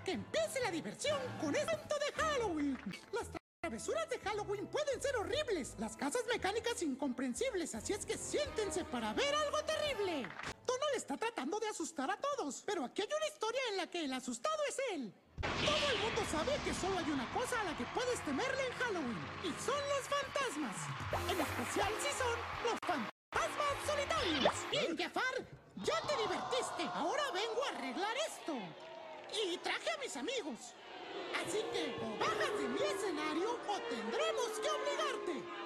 que empiece la diversión con el evento de Halloween. Las travesuras de Halloween pueden ser horribles, las casas mecánicas incomprensibles, así es que siéntense para ver algo terrible. Donald está tratando de asustar a todos, pero aquí hay una historia en la que el asustado es él. Todo el mundo sabe que solo hay una cosa a la que puedes temerle en Halloween, y son los fantasmas. En especial si son los fantasmas solitarios. Bien, Jafar, ya te divertiste. Ahora vengo a arreglar esto. Y traje a mis amigos. Así que o bajas de mi escenario o tendremos que obligarte.